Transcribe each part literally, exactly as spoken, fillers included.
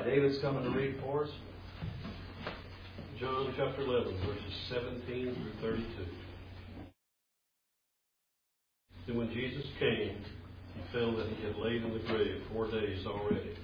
David's coming to read for us. John chapter eleven, verses seventeen through thirty-two. Then when Jesus came, he found that he had laid in the grave four days already.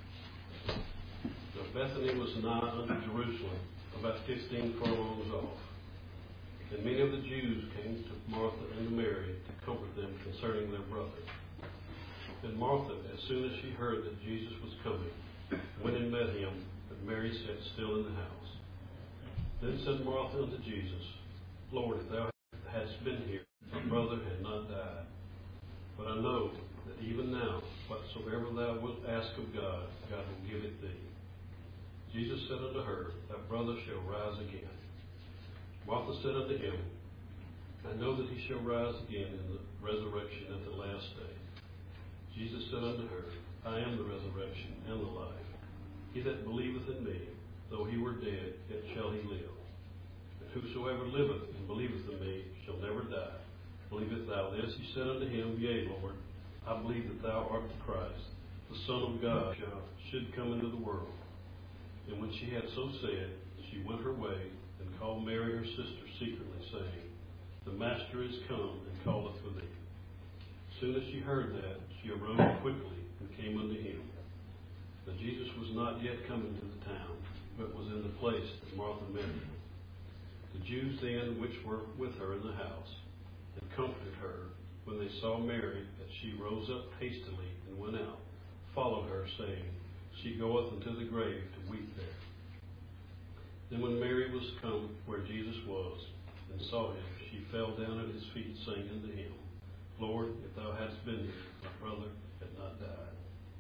Now Bethany was nigh unto Jerusalem, about fifteen furlongs off. And many of the Jews came to Martha and to Mary to comfort them concerning their brother. And Martha, as soon as she heard that Jesus was coming, went and met him, but Mary sat still in the house. Then said Martha unto Jesus, Lord, if thou hadst been here, my brother had not died. But I know that even now, whatsoever thou wilt ask of God, God will give it thee. Jesus said unto her, Thy brother shall rise again. Martha said unto him, I know that he shall rise again in the resurrection at the last day. Jesus said unto her, I am the resurrection and the life. He that believeth in me, though he were dead, yet shall he live. And whosoever liveth and believeth in me shall never die. Believest thou this? He said unto him, Yea, Lord, I believe that thou art the Christ, the Son of God, should come into the world. And when she had so said, she went her way, and called Mary her sister secretly, saying, The Master is come, and calleth for thee. As soon as she heard that, she arose quickly, and came unto him. But Jesus was not yet come into the town, but was in the place that Martha met him. The Jews then, which were with her in the house, and comforted her, when they saw Mary, that she rose up hastily and went out, followed her, saying, She goeth unto the grave to weep there. Then when Mary was come where Jesus was, and saw him, she fell down at his feet, saying unto him, Lord, if thou hadst been here, my brother had not died.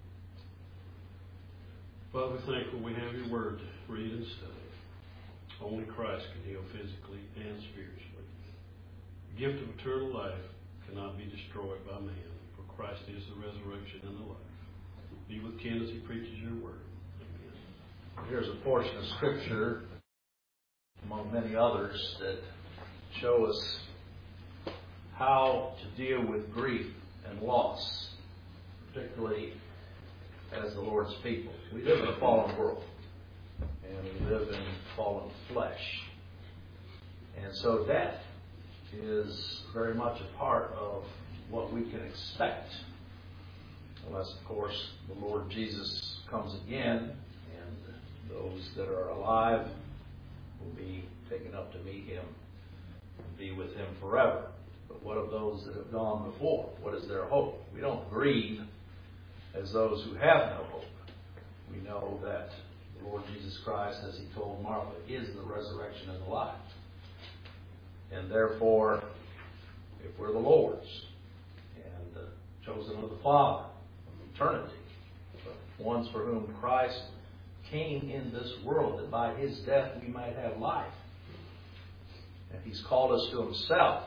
Father, we're thankful we have your word to read and study. Only Christ can heal physically and spiritually. The gift of eternal life cannot be destroyed by man, for Christ is the resurrection and the life. Be with Ken as he preaches your word. Amen. Here's a portion of Scripture, among many others, that show us how to deal with grief and loss, particularly as the Lord's people. We live in a fallen world, and we live in fallen flesh. And so death is very much a part of what we can expect. Unless, of course, the Lord Jesus comes again, and those that are alive will be taken up to meet him and be with him forever. But what of those that have gone before? What is their hope? We don't grieve as those who have no hope. We know that the Lord Jesus Christ, as he told Martha, is the resurrection and the life. And therefore, if we're the Lord's and uh, chosen of the Father of eternity, the ones for whom Christ came in this world, that by his death we might have life, and he's called us to himself,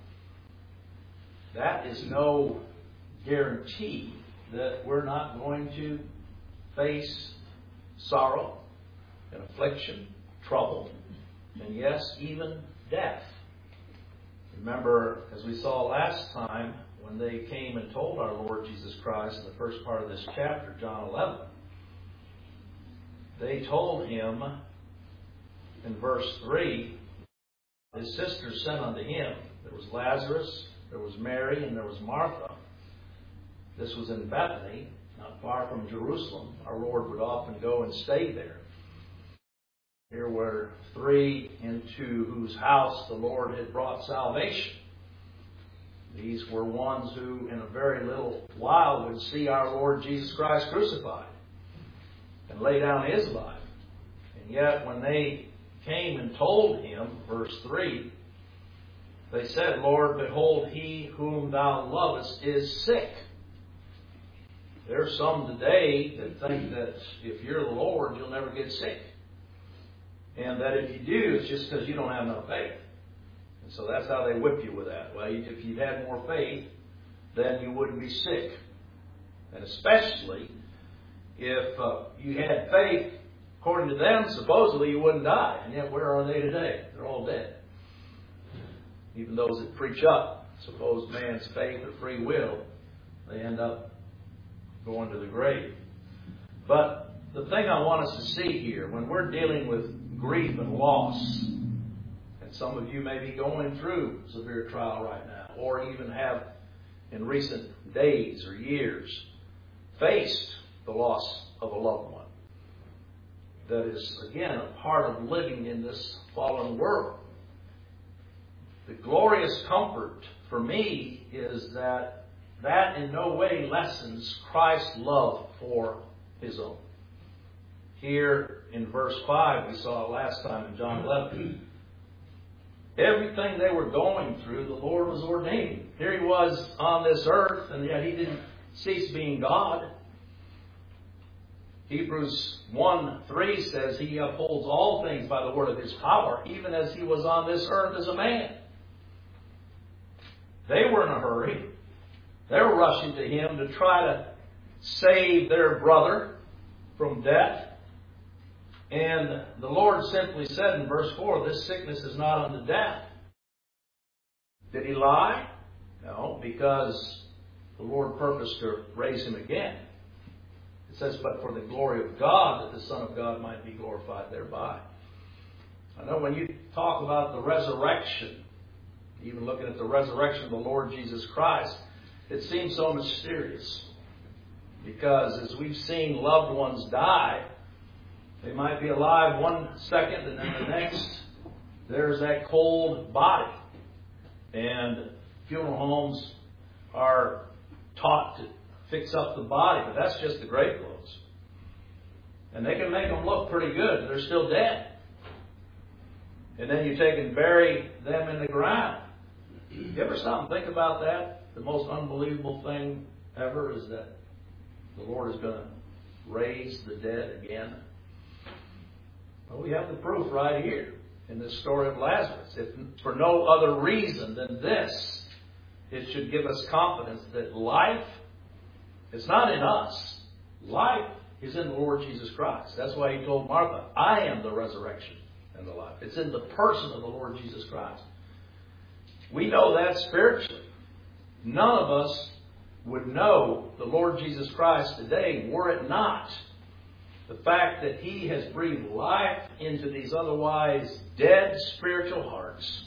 that is no guarantee that we're not going to face sorrow and affliction, trouble, and yes, even death. Remember, as we saw last time, when they came and told our Lord Jesus Christ in the first part of this chapter, John eleven, they told him in verse three, his sisters sent unto him. There was Lazarus, there was Mary, and there was Martha. This was in Bethany, not far from Jerusalem. Our Lord would often go and stay there. Here were three into whose house the Lord had brought salvation. These were ones who in a very little while would see our Lord Jesus Christ crucified and lay down his life. And yet when they came and told him, verse three, they said, Lord, behold, he whom thou lovest is sick. There's some today that think that if you're the Lord, you'll never get sick. And that if you do, it's just because you don't have enough faith. And so that's how they whip you with that. Well, if you'd had more faith, then you wouldn't be sick. And especially if uh, you had faith, according to them, supposedly you wouldn't die. And yet, where are they today? They're all dead. Even those that preach up supposed man's faith or free will, they end up going to the grave. But the thing I want us to see here, when we're dealing with grief and loss, and some of you may be going through severe trial right now, or even have in recent days or years faced the loss of a loved one. That is, again, a part of living in this fallen world. The glorious comfort for me is that that in no way lessens Christ's love for His own. Here in verse five, we saw it last time in John eleven. Everything they were going through, the Lord was ordaining. Here He was on this earth, and yet He didn't cease being God. Hebrews one three says He upholds all things by the word of His power, even as He was on this earth as a man. They were in a hurry. They were rushing to Him to try to save their brother from death. And the Lord simply said in verse four, this sickness is not unto death. Did He lie? No, because the Lord purposed to raise him again. It says, but for the glory of God, that the Son of God might be glorified thereby. I know when you talk about the resurrection, even looking at the resurrection of the Lord Jesus Christ, it seems so mysterious. Because as we've seen loved ones die, they might be alive one second and then the next, there's that cold body. And funeral homes are taught to fix up the body, but that's just the grave clothes. And they can make them look pretty good, but they're still dead. And then you take and bury them in the ground. You ever stop and think about that? The most unbelievable thing ever is that the Lord is going to raise the dead again. Well, we have the proof right here in this story of Lazarus. If for no other reason than this, it should give us confidence that life, it's not in us. Life is in the Lord Jesus Christ. That's why He told Martha, I am the resurrection and the life. It's in the person of the Lord Jesus Christ. We know that spiritually. None of us would know the Lord Jesus Christ today were it not the fact that He has breathed life into these otherwise dead spiritual hearts.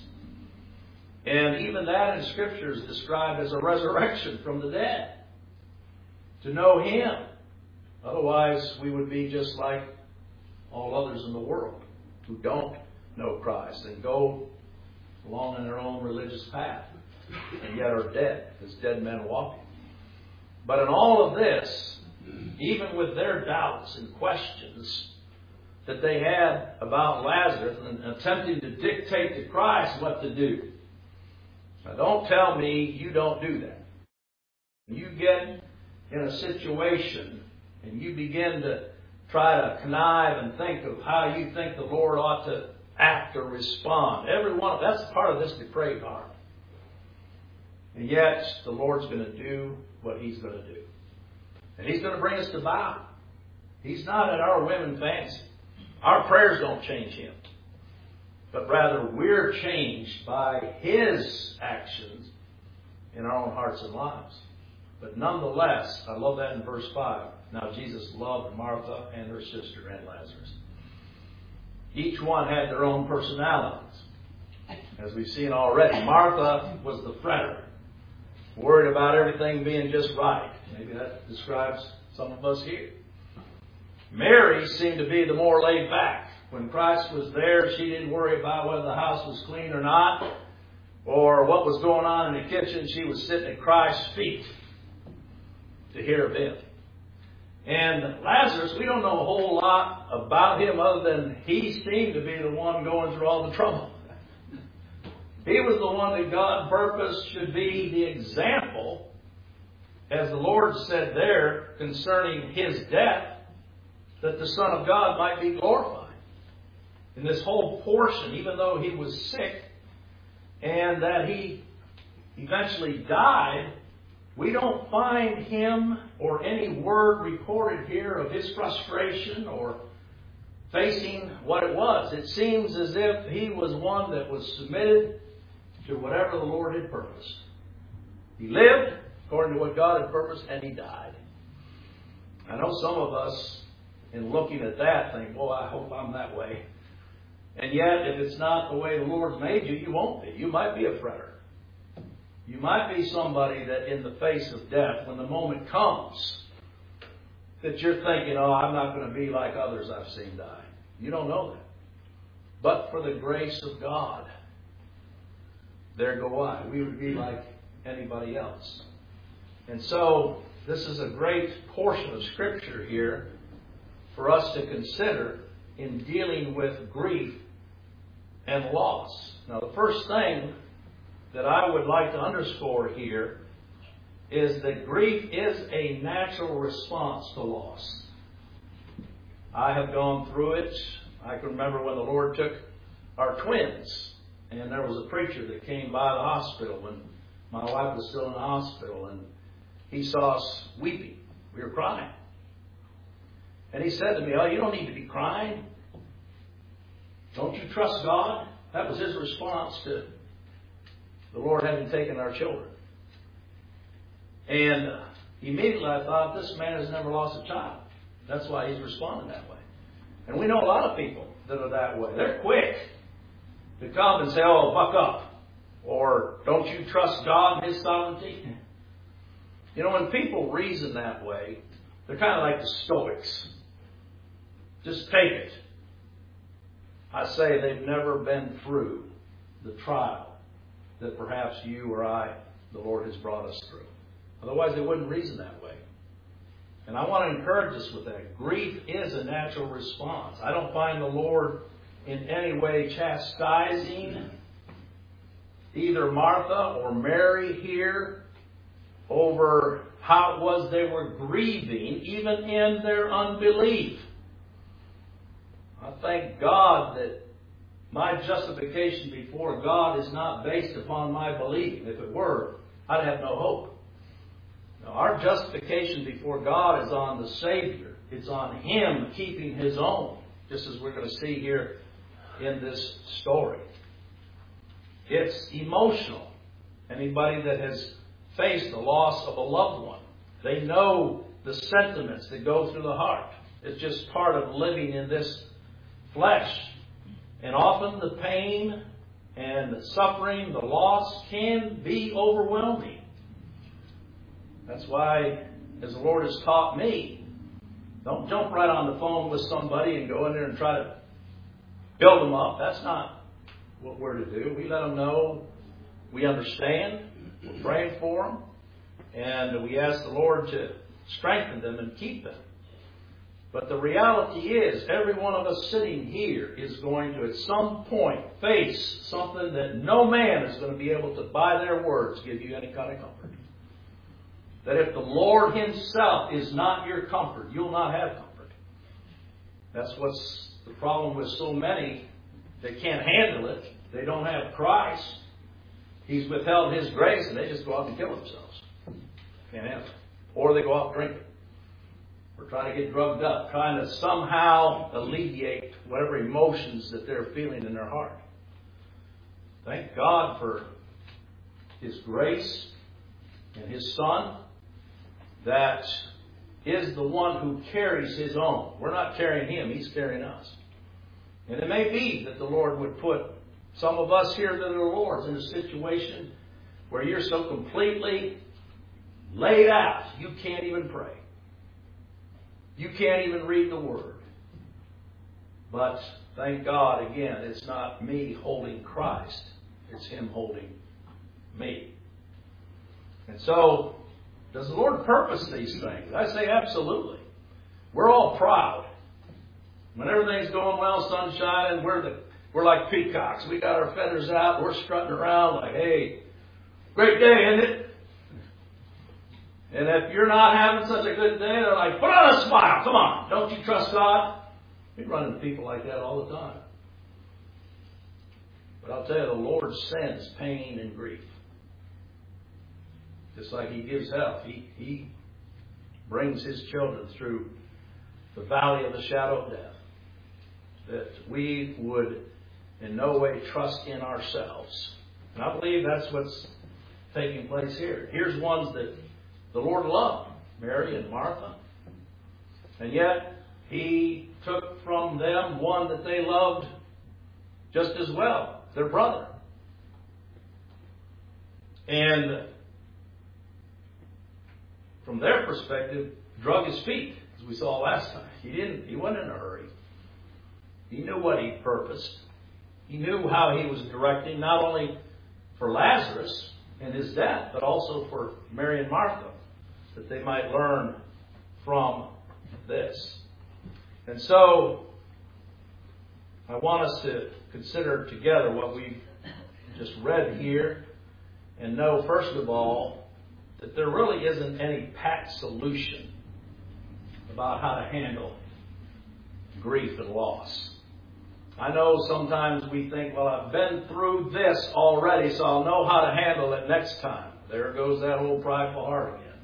And even that in Scripture is described as a resurrection from the dead. To know Him. Otherwise, we would be just like all others in the world who don't know Christ and go along in their own religious path and yet are dead, as dead men walking. But in all of this, even with their doubts and questions that they had about Lazarus and attempting to dictate to Christ what to do. Now don't tell me you don't do that. When you get in a situation and you begin to try to connive and think of how you think the Lord ought to act or respond. Every one of that's part of this depraved heart. And yet the Lord's going to do what He's going to do. And He's going to bring us to bow. He's not at our whim and fancy. Our prayers don't change Him. But rather we're changed by His actions in our own hearts and lives. But nonetheless, I love that in verse five. Now Jesus loved Martha and her sister and Lazarus. Each one had their own personalities. As we've seen already, Martha was the fretter, worried about everything being just right. Maybe that describes some of us here. Mary seemed to be the more laid back. When Christ was there, she didn't worry about whether the house was clean or not, or what was going on in the kitchen. She was sitting at Christ's feet to hear of Him. And Lazarus, we don't know a whole lot about him other than he seemed to be the one going through all the trouble. He was the one that God purposed should be the example, as the Lord said there concerning His death, that the Son of God might be glorified. In this whole portion, even though He was sick and that He eventually died, we don't find Him or any word recorded here of His frustration or facing what it was. It seems as if He was one that was submitted to whatever the Lord had purposed. He lived according to what God had purposed, and He died. I know some of us and looking at that, think, boy, I hope I'm that way. And yet, if it's not the way the Lord's made you, you won't be. You might be a fretter. You might be somebody that in the face of death, when the moment comes, that you're thinking, oh, I'm not going to be like others I've seen die. You don't know that. But for the grace of God, there go I. We would be like anybody else. And so, this is a great portion of Scripture here for us to consider in dealing with grief and loss. Now, the first thing that I would like to underscore here is that grief is a natural response to loss. I have gone through it. I can remember when the Lord took our twins, and there was a preacher that came by the hospital when my wife was still in the hospital, and he saw us weeping. We were crying. And he said to me, oh, you don't need to be crying. Don't you trust God? That was his response to the Lord having taken our children. And uh, immediately I thought, this man has never lost a child. That's why he's responding that way. And we know a lot of people that are that way. They're quick to come and say, oh, buck up. Or, don't you trust God and His sovereignty? You know, when people reason that way, they're kind of like the Stoics. Just take it. I say they've never been through the trial that perhaps you or I, the Lord has brought us through. Otherwise, they wouldn't reason that way. And I want to encourage us with that. Grief is a natural response. I don't find the Lord in any way chastising either Martha or Mary here over how it was they were grieving, even in their unbelief. I thank God that my justification before God is not based upon my belief. If it were, I'd have no hope. Now, our justification before God is on the Savior. It's on Him keeping His own, just as we're going to see here in this story. It's emotional. Anybody that has faced the loss of a loved one, they know the sentiments that go through the heart. It's just part of living in this flesh. And often the pain and the suffering, the loss can be overwhelming. That's why, as the Lord has taught me, don't jump right on the phone with somebody and go in there and try to build them up. That's not what we're to do. We let them know we understand. We're praying for them. And we ask the Lord to strengthen them and keep them. But the reality is, every one of us sitting here is going to, at some point, face something that no man is going to be able to, by their words, give you any kind of comfort. That if the Lord Himself is not your comfort, you'll not have comfort. That's what's the problem with so many that can't handle it. They don't have Christ. He's withheld His grace, and they just go out and kill themselves. Can't handle it. Or they go out drinking. Or trying to get drugged up, trying to somehow alleviate whatever emotions that they're feeling in their heart. Thank God for His grace and His Son that is the one who carries His own. We're not carrying Him, He's carrying us. And it may be that the Lord would put some of us here that are the Lord's in a situation where you're so completely laid out, you can't even pray. You can't even read the Word. But thank God, again, it's not me holding Christ. It's Him holding me. And so, does the Lord purpose these things? I say absolutely. We're all proud. When everything's going well, sun shining, we're, the, we're like peacocks. We got our feathers out. We're strutting around like, hey, great day, isn't it? And if you're not having such a good day, they're like, put on a smile. Come on. Don't you trust God? We run into people like that all the time. But I'll tell you, the Lord sends pain and grief. Just like He gives health. He, he brings His children through the valley of the shadow of death. That we would in no way trust in ourselves. And I believe that's what's taking place here. Here's ones that the Lord loved, Mary and Martha. And yet, He took from them one that they loved just as well, their brother. And from their perspective, drug his feet, as we saw last time. He didn't, he wasn't in a hurry. He knew what he purposed. He knew how he was directing, not only for Lazarus and his death, but also for Mary and Martha, that they might learn from this. And so, I want us to consider together what we've just read here, and know, first of all, that there really isn't any pat solution about how to handle grief and loss. I know sometimes we think, well, I've been through this already, so I'll know how to handle it next time. There goes that old prideful heart again.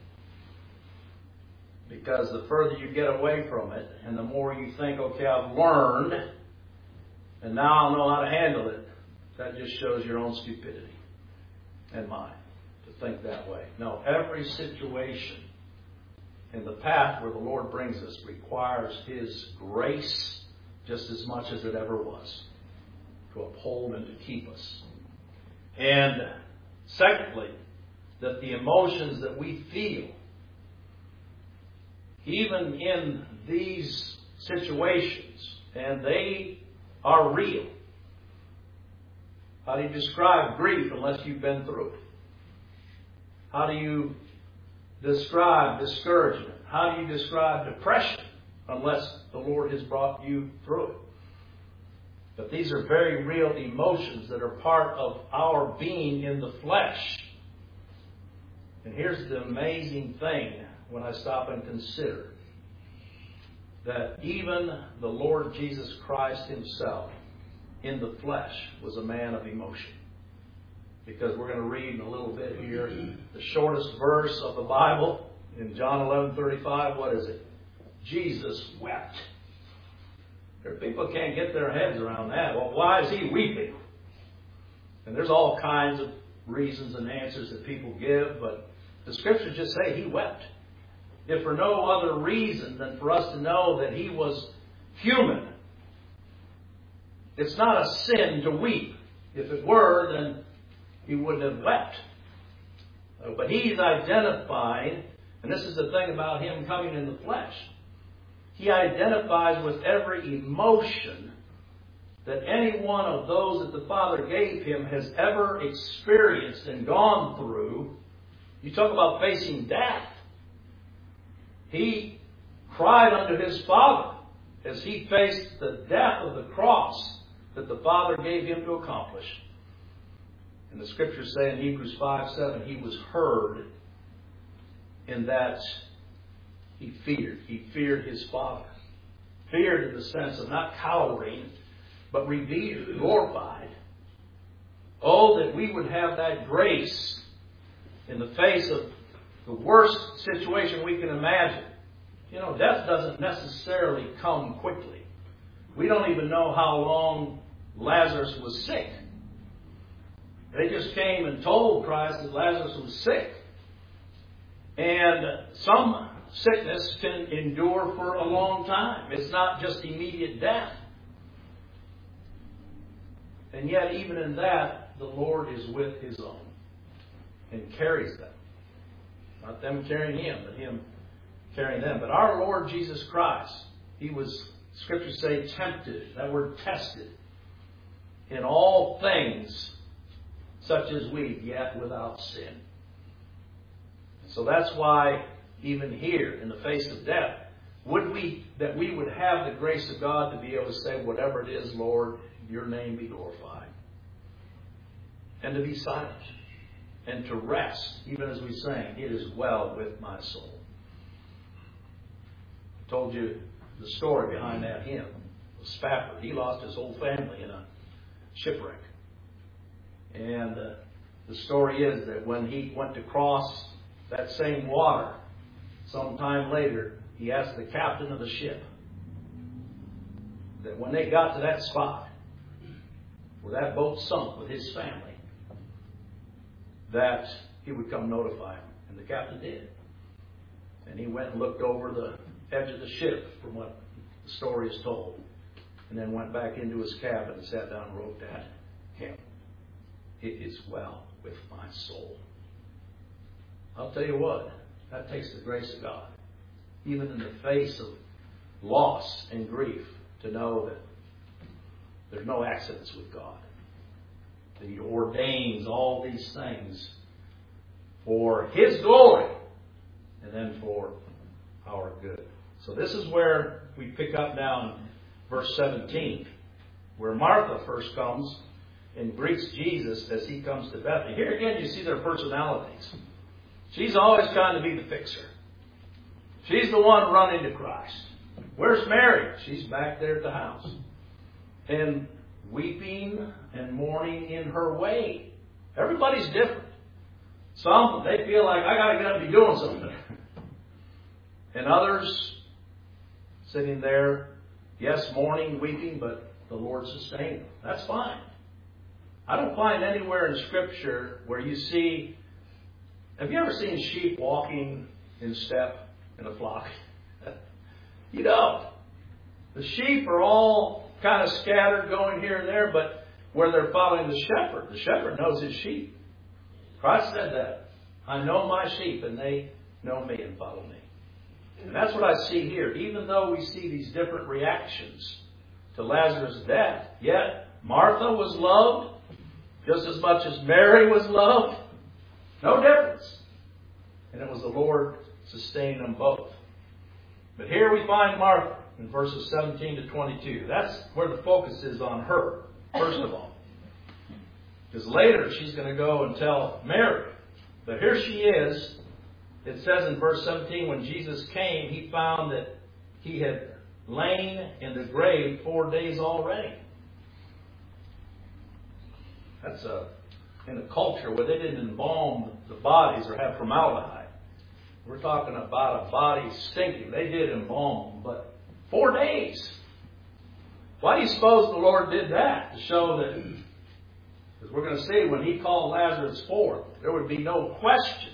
Because the further you get away from it, and the more you think, okay, I've learned, and now I'll know how to handle it, that just shows your own stupidity and mine to think that way. No, every situation in the path where the Lord brings us requires His grace just as much as it ever was to uphold and to keep us. And secondly, that the emotions that we feel, even in these situations, and they are real. How do you describe grief unless you've been through it? How do you describe discouragement? How do you describe depression unless the Lord has brought you through it? But these are very real emotions that are part of our being in the flesh. And here's the amazing thing when I stop and consider that even the Lord Jesus Christ Himself in the flesh was a man of emotion. Because we're going to read in a little bit here the shortest verse of the Bible in John eleven thirty-five. What is it? Jesus wept. There, people can't get their heads around that. Well, why is He weeping? And there's all kinds of reasons and answers that people give, but the Scriptures just say He wept. If for no other reason than for us to know that He was human. It's not a sin to weep. If it were, then He wouldn't have wept. But He's identifying, and this is the thing about Him coming in the flesh. He identifies with every emotion that any one of those that the Father gave Him has ever experienced and gone through. You talk about facing death. He cried unto His Father as He faced the death of the cross that the Father gave Him to accomplish. And the Scriptures say in Hebrews five seven, He was heard in that He feared. He feared His Father. Feared in the sense of not cowering, but revered, glorified. Oh, that we would have that grace in the face of the worst situation we can imagine. You know, death doesn't necessarily come quickly. We don't even know how long Lazarus was sick. They just came and told Christ that Lazarus was sick. And some sickness can endure for a long time. It's not just immediate death. And yet, even in that, the Lord is with His own and carries them. Not them carrying Him, but Him carrying them. But our Lord Jesus Christ, He was, Scriptures say, tempted. That word tested. In all things, such as we, yet without sin. So that's why, even here, in the face of death, would we, that we would have the grace of God to be able to say, whatever it is, Lord, Your name be glorified. And to be silent. And to rest, even as we sang, it is well with my soul. I told you the story behind that hymn. Spafford, he lost his whole family in a shipwreck. And uh, the story is that when he went to cross that same water, sometime later, he asked the captain of the ship that when they got to that spot where that boat sunk with his family, that he would come notify him. And the captain did. And he went and looked over the edge of the ship from what the story is told, and then went back into his cabin and sat down and wrote that hymn. It is well with my soul. I'll tell you what, that takes the grace of God, even in the face of loss and grief, to know that there's no accidents with God. That He ordains all these things for His glory and then for our good. So this is where we pick up now in verse seventeen, where Martha first comes and greets Jesus as He comes to Bethany. Here again you see their personalities. She's always trying to be the fixer. She's the one running to Christ. Where's Mary? She's back there at the house. And weeping and mourning in her way. Everybody's different. Some, they feel like, I got to get up and be doing something. And others, sitting there, yes, mourning, weeping, but the Lord sustained them. That's fine. I don't find anywhere in Scripture where you see, have you ever seen sheep walking in step in a flock? You don't. The sheep are all kind of scattered, going here and there, but where they're following the shepherd, the shepherd knows his sheep. Christ said that. I know my sheep, and they know me and follow me. And that's what I see here. Even though we see these different reactions to Lazarus' death, yet Martha was loved just as much as Mary was loved. No difference. And it was the Lord sustaining them both. But here we find Martha in verses seventeen to twenty-two. That's where the focus is on her, first of all. Because later she's going to go and tell Mary. But here she is. It says in verse seventeen, when Jesus came, He found that He had lain in the grave four days already. That's a, in a culture where they didn't embalm the bodies or have formaldehyde. We're talking about a body stinking. They did embalm them, but four days. Why do you suppose the Lord did that? To show that, because we're going to see when He called Lazarus forth, there would be no question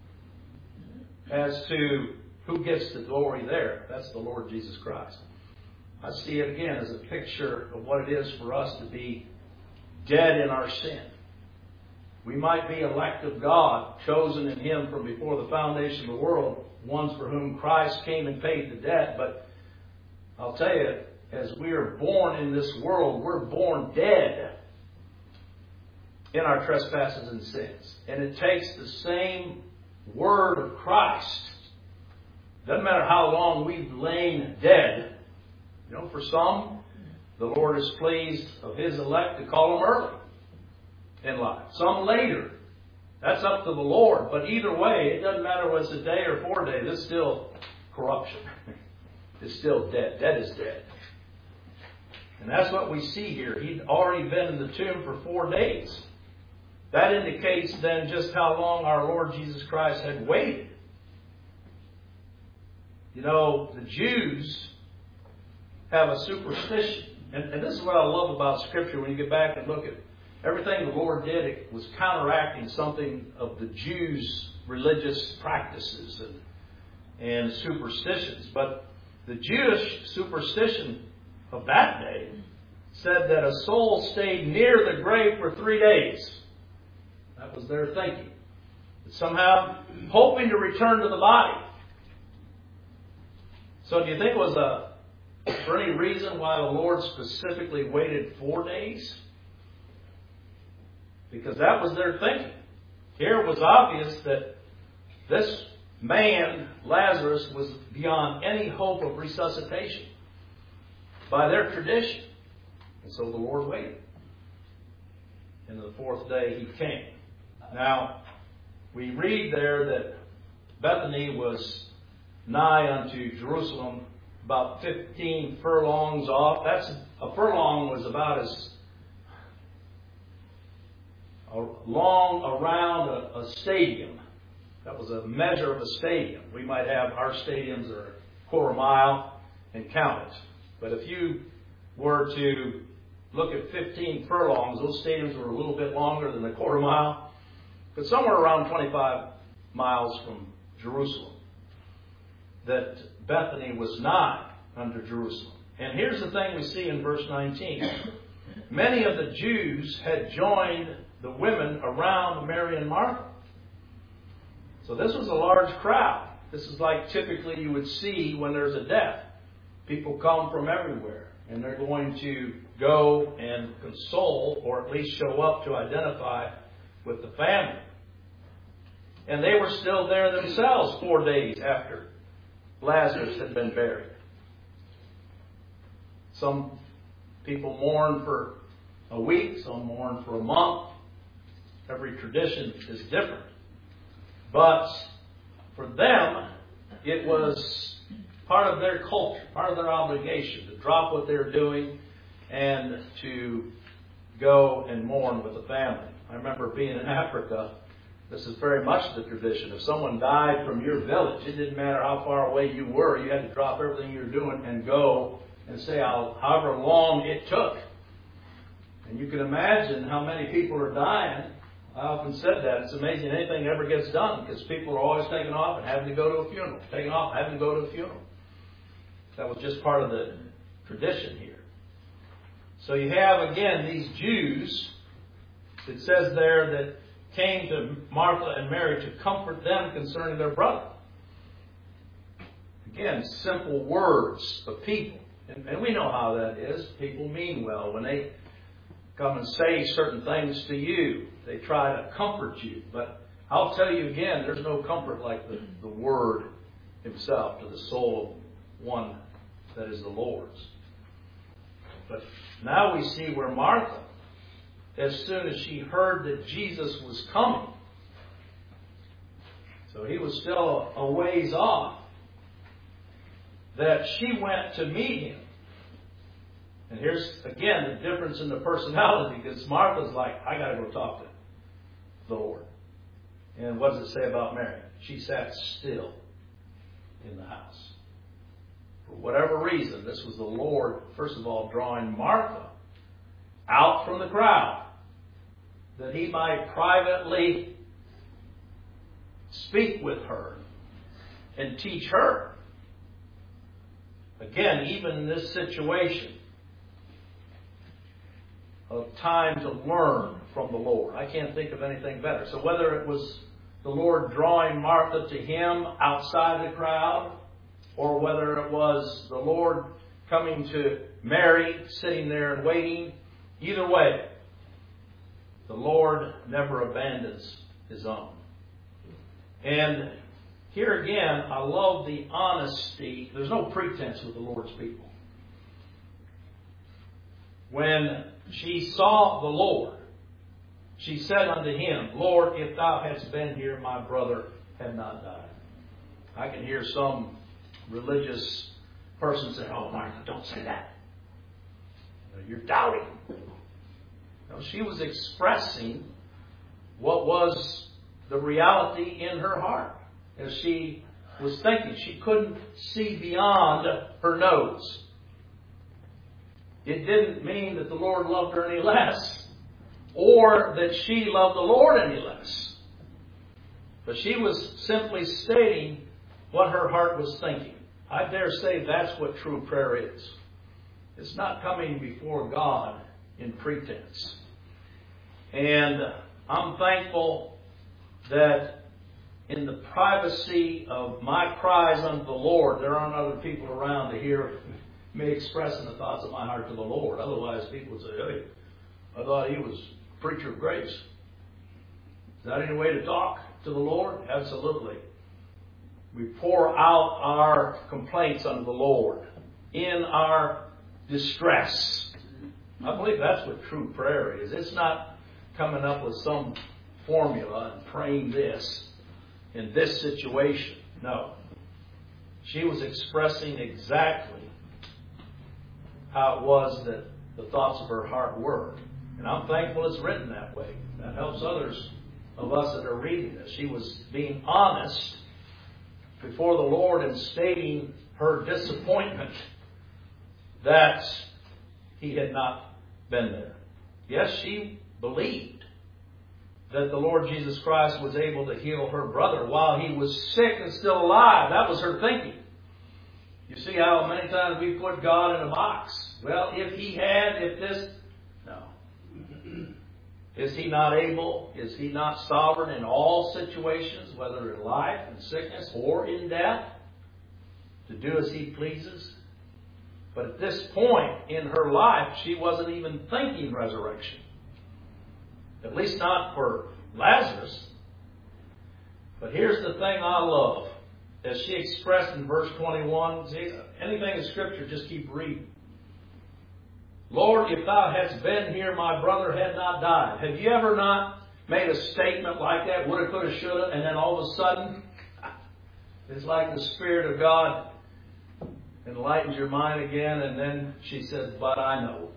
as to who gets the glory there. That's the Lord Jesus Christ. I see it again as a picture of what it is for us to be dead in our sin. We might be elect of God, chosen in Him from before the foundation of the world, ones for whom Christ came and paid the debt. But I'll tell you, as we are born in this world, we're born dead in our trespasses and sins. And it takes the same word of Christ. Doesn't matter how long we've lain dead. You know, for some, the Lord is pleased of His elect to call them early in life. Some later. That's up to the Lord. But either way, it doesn't matter whether it's a day or four days. It's still corruption. It's still dead. Dead is dead. And that's what we see here. He'd already been in the tomb for four days. That indicates then just how long our Lord Jesus Christ had waited. You know, the Jews have a superstition. And, and this is what I love about Scripture when you get back and look at everything the Lord did. It was counteracting something of the Jews' religious practices and, and superstitions. But the Jewish superstition of that day said that a soul stayed near the grave for three days. That was their thinking. Somehow hoping to return to the body. So do you think it was a, for any reason why the Lord specifically waited four days? Because that was their thinking. Here it was obvious that this man, Lazarus, was beyond any hope of resuscitation by their tradition. And so the Lord waited. And the fourth day He came. Now, we read there that Bethany was nigh unto Jerusalem, about fifteen furlongs off. That's a furlong was about as long around a, a stadium. That was a measure of a stadium. We might have our stadiums are a quarter mile and count it. But if you were to look at fifteen furlongs, those stadiums were a little bit longer than a quarter mile. But somewhere around twenty-five miles from Jerusalem. That Bethany was not under Jerusalem. And here's the thing we see in verse nineteen. Many of the Jews had joined the women around Mary and Martha. So this was a large crowd. This is like typically you would see when there's a death. People come from everywhere, and they're going to go and console, or at least show up to identify with the family. And they were still there themselves four days after Lazarus had been buried. Some people mourn for a week, some mourn for a month. Every tradition is different. But for them, it was part of their culture, part of their obligation to drop what they're doing and to go and mourn with the family. I remember being in Africa. This is very much the tradition. If someone died from your village, it didn't matter how far away you were. You had to drop everything you were doing and go and say how, however long it took. And you can imagine how many people are dying. I often said that. It's amazing anything ever gets done because people are always taking off and having to go to a funeral. Taking off, having to go to a funeral. That was just part of the tradition here. So you have, again, these Jews, it says there, that came to Martha and Mary to comfort them concerning their brother. Again, simple words of people. And, and we know how that is. People mean well. When they come and say certain things to you, they try to comfort you. But I'll tell you again, there's no comfort like the, the Word Himself to the soul of one that is the Lord's. But now we see where Martha, as soon as she heard that Jesus was coming, so He was still a ways off, that she went to meet Him. And here's, again, the difference in the personality, because Martha's like, I got to go talk to the Lord. And what does it say about Mary? She sat still in the house. For whatever reason, this was the Lord, first of all, drawing Martha out from the crowd, that He might privately speak with her and teach her. Again, even in this situation of time to learn from the Lord, I can't think of anything better. So whether it was the Lord drawing Martha to Him outside the crowd, or whether it was the Lord coming to Mary, sitting there and waiting, either way, the Lord never abandons His own. And here again, I love the honesty. There's no pretense with the Lord's people. When she saw the Lord, she said unto Him, Lord, if Thou hadst been here, my brother had not died. I can hear some religious person say, oh, Martha, don't say that. You're doubting. No, she was expressing what was the reality in her heart. As she was thinking, she couldn't see beyond her nose. It didn't mean that the Lord loved her any less, or that she loved the Lord any less. But she was simply stating what her heart was thinking. I dare say that's what true prayer is. It's not coming before God in pretense. And I'm thankful that in the privacy of my cries unto the Lord, there aren't other people around to hear me expressing the thoughts of my heart to the Lord. Otherwise, people would say, hey, I thought he was a preacher of grace. Is that any way to talk to the Lord? Absolutely. We pour out our complaints unto the Lord in our distress. I believe that's what true prayer is. It's not coming up with some formula and praying this in this situation. No. She was expressing exactly how it was that the thoughts of her heart were. And I'm thankful it's written that way. That helps others of us that are reading this. She was being honest before the Lord and stating her disappointment that He had not been there. Yes, she believed that the Lord Jesus Christ was able to heal her brother while he was sick and still alive. That was her thinking. You see how many times we put God in a box? Well, if He had, if this... No. Is He not able? Is He not sovereign in all situations, whether in life, in sickness, or in death, to do as He pleases? But at this point in her life, she wasn't even thinking resurrection. At least not for Lazarus. But here's the thing I love. As she expressed in verse twenty-one, see, anything in Scripture, just keep reading. Lord, if Thou hadst been here, my brother had not died. Have you ever not made a statement like that? Woulda, coulda, shoulda, and then all of a sudden, it's like the Spirit of God enlightens your mind again, and then she says, but I know.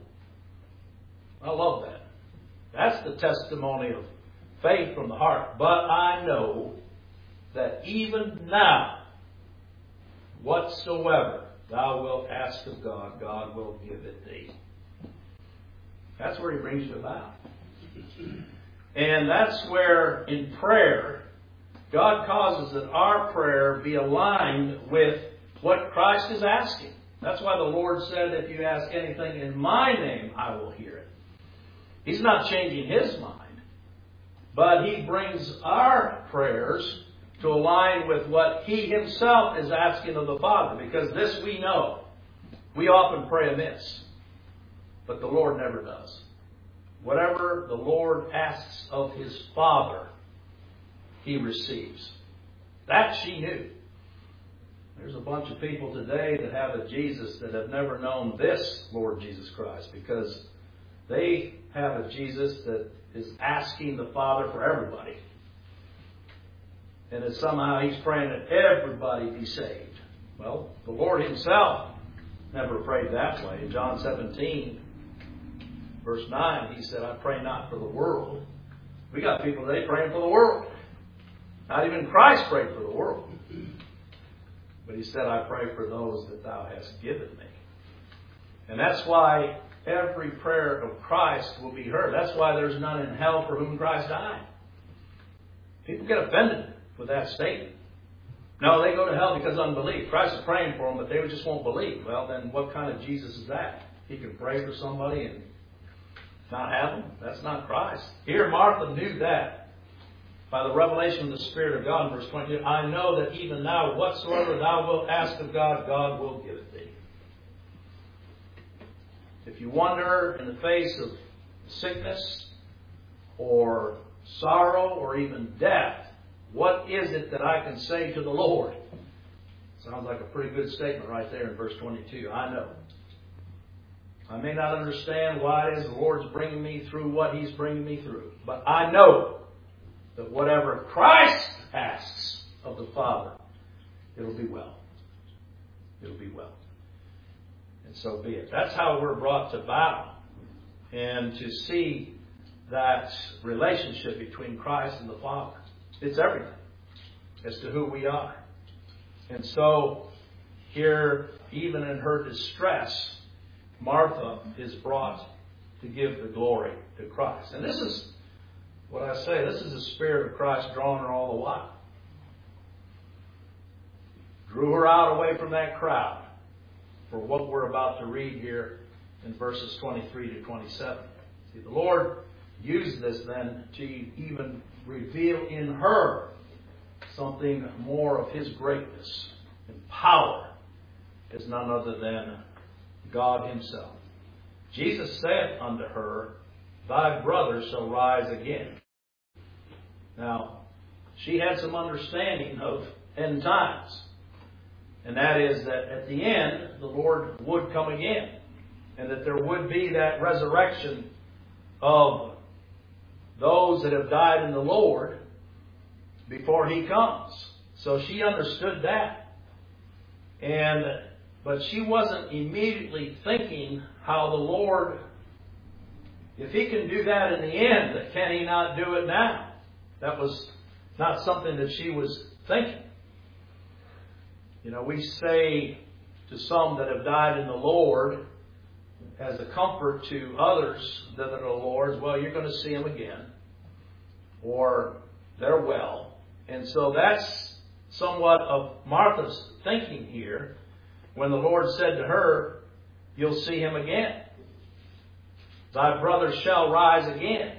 I love that. That's the testimony of faith from the heart. But I know that even now, whatsoever thou wilt ask of God, God will give it thee. That's where He brings you about. And that's where, in prayer, God causes that our prayer be aligned with what Christ is asking. That's why the Lord said, if you ask anything in my name, I will hear it. He's not changing His mind. But He brings our prayers to align with what He Himself is asking of the Father. Because this we know. We often pray amiss. But the Lord never does. Whatever the Lord asks of His Father, He receives. That she knew. There's a bunch of people today that have a Jesus that have never known this Lord Jesus Christ, because they have a Jesus that is asking the Father for everybody. And that somehow He's praying that everybody be saved. Well, the Lord Himself never prayed that way. In John seventeen, verse nine, He said, I pray not for the world. We got people today praying for the world. Not even Christ prayed for the world. But He said, I pray for those that Thou hast given me. And that's why every prayer of Christ will be heard. That's why there's none in hell for whom Christ died. People get offended with that statement. No, they go to hell because of unbelief. Christ is praying for them, but they just won't believe. Well, then what kind of Jesus is that? He can pray for somebody and not have them? That's not Christ. Here, Martha knew that. By the revelation of the Spirit of God in verse twenty-two, I know that even now, whatsoever thou wilt ask of God, God will give it thee. If you wonder in the face of sickness or sorrow or even death, what is it that I can say to the Lord? Sounds like a pretty good statement right there in verse twenty-two. I know. I may not understand why it is the Lord's bringing me through what He's bringing me through, but I know that whatever Christ asks of the Father, it'll be well. It'll be well. And so be it. That's how we're brought to bow and to see that relationship between Christ and the Father. It's everything as to who we are. And so here, even in her distress, Martha is brought to give the glory to Christ. And this is what I say, this is the Spirit of Christ drawing her all the while. Drew her out away from that crowd for what we're about to read here in verses twenty-three to twenty-seven. See, the Lord used this then to even reveal in her something more of His greatness and power as none other than God Himself. Jesus said unto her, Thy brother shall rise again. Now, she had some understanding of end times. And that is that at the end, the Lord would come again. And that there would be that resurrection of those that have died in the Lord before He comes. So she understood that. And but she wasn't immediately thinking how the Lord, if He can do that in the end, can He not do it now? That was not something that she was thinking. You know, we say to some that have died in the Lord, as a comfort to others that are the Lord's, well, you're going to see Him again. Or they're well. And so that's somewhat of Martha's thinking here. when the Lord said to her, you'll see him again. Thy brother shall rise again.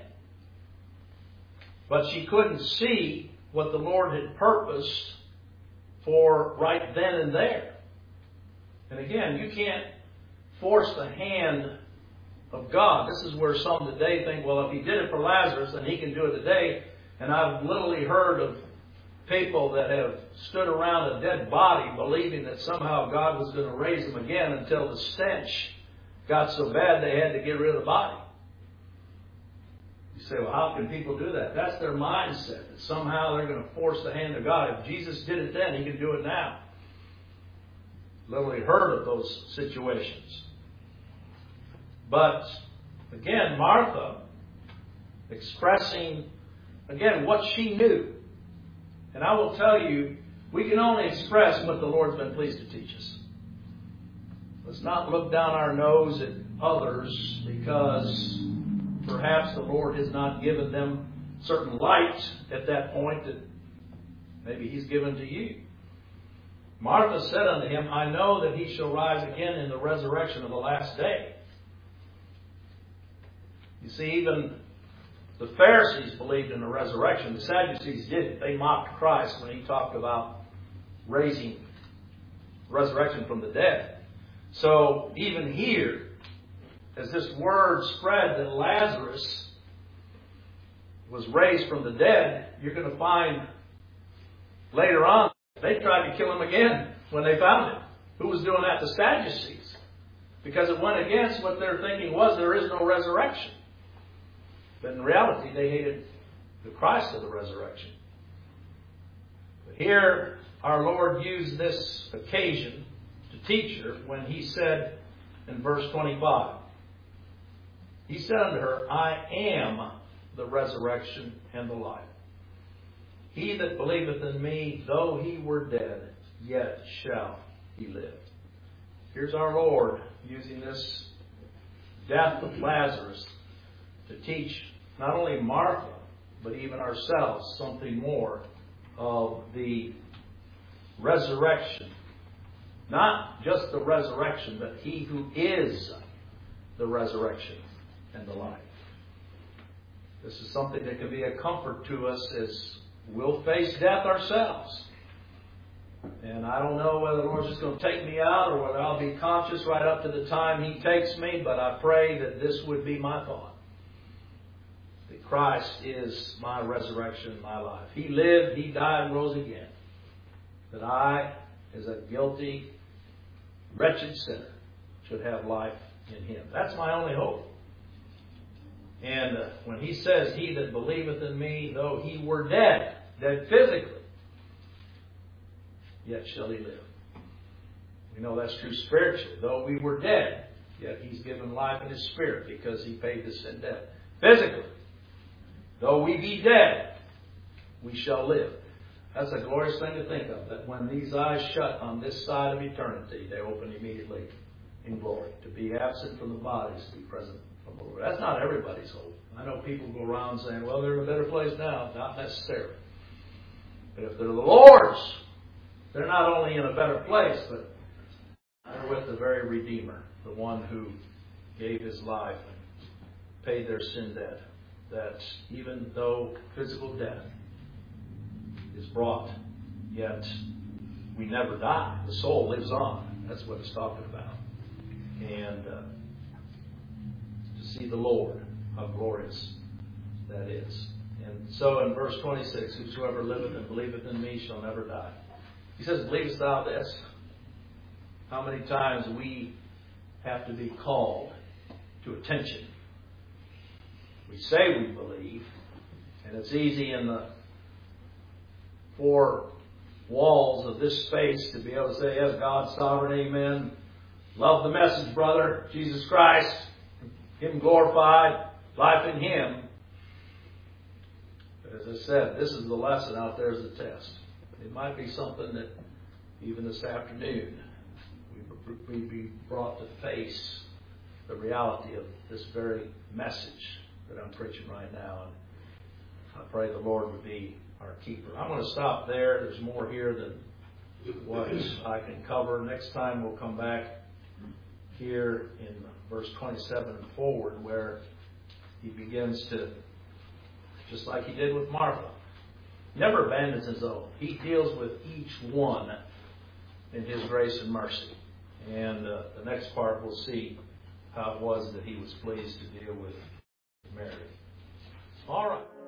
But she couldn't see what the Lord had purposed for right then and there. And again, you can't force the hand of God. This is where some today think, well, if he did it for Lazarus, then he can do it today. And I've literally heard of people that have stood around a dead body believing that somehow God was going to raise them again until the stench got so bad they had to get rid of the body. You say, well, how can people do that? That's their mindset, that somehow they're going to force the hand of God. If Jesus did it then, he can do it now. Literally heard of those situations. But, again, Martha expressing, again, what she knew. And I will tell you, we can only express what the Lord's been pleased to teach us. Let's not look down our nose at others because perhaps the Lord has not given them certain light at that point that maybe he's given to you. Martha said unto him, I know that he shall rise again in the resurrection of the last day. You see, even the Pharisees believed in the resurrection. The Sadducees didn't. They mocked Christ when he talked about raising resurrection from the dead. So even here, as this word spread that Lazarus was raised from the dead, you're going to find later on they tried to kill him again when they found him. Who was doing that? The Sadducees. Because it went against what their thinking was, there is no resurrection. But in reality, they hated the Christ of the resurrection. But here, our Lord used this occasion to teach her when he said in verse twenty-five, he said unto her, I am the resurrection and the life. He that believeth in me, though he were dead, yet shall he live. Here's our Lord using this death of Lazarus to teach not only Martha, but even ourselves something more of the resurrection. Not just the resurrection, but he who is the resurrection and the life. This is something that can be a comfort to us as we'll face death ourselves. And I don't know whether the Lord's just going to take me out or whether I'll be conscious right up to the time he takes me, but I pray that this would be my thought. That Christ is my resurrection, my life. He lived, he died, and rose again. That I, as a guilty, wretched sinner, should have life in him. That's my only hope. And uh, when he says, he that believeth in me, though he were dead, dead physically, yet shall he live. We know that's true spiritually. Though we were dead, yet he's given life in his spirit because he paid the sin debt. Physically, though we be dead, we shall live. That's a glorious thing to think of, that when these eyes shut on this side of eternity, they open immediately in glory. To be absent from the bodies, to be present from the Lord. That's not everybody's hope. I know people go around saying, well, they're in a better place now. Not necessarily. But if they're the Lord's, they're not only in a better place, but they're with the very Redeemer, the one who gave his life and paid their sin debt. That even though physical death is brought, yet we never die. The soul lives on. That's what it's talking about. And uh, to see the Lord, how glorious that is. And so in verse twenty-six, whosoever liveth and believeth in me shall never die. He says, believest thou this? How many times we have to be called to attention? We say we believe, and it's easy in the four walls of this space to be able to say, yes, God's sovereign, amen. Love the message, brother. Jesus Christ, him glorified, life in him. But as I said, this is the lesson out there as a test. It might be something that even this afternoon we we be brought to face the reality of this very message that I'm preaching right now. And I pray the Lord would be our keeper. I'm going to stop there. There's more here than what I can cover. Next time we'll come back here in verse twenty-seven and forward, where he begins to, just like he did with Martha, never abandons his own. He deals with each one in his grace and mercy. And uh, the next part we'll see how it was that he was pleased to deal with Mary. All right.